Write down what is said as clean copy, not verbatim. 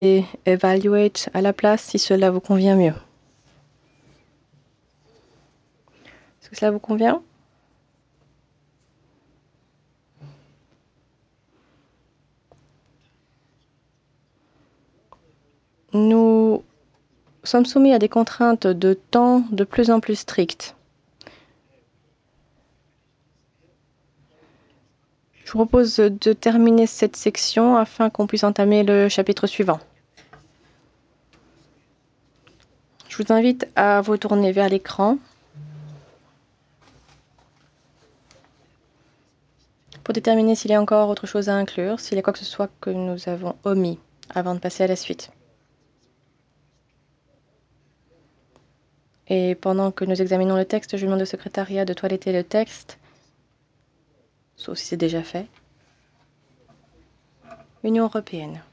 et Evaluate à la place si cela vous convient mieux. Est-ce que cela vous convient? Nous sommes soumis à des contraintes de temps de plus en plus strictes. Je vous propose de terminer cette section afin qu'on puisse entamer le chapitre suivant. Je vous invite à vous tourner vers l'écran pour déterminer s'il y a encore autre chose à inclure, s'il y a quoi que ce soit que nous avons omis avant de passer à la suite. Et pendant que nous examinons le texte, je demande au secrétariat de toiletter le texte, sauf si c'est déjà fait. Union européenne.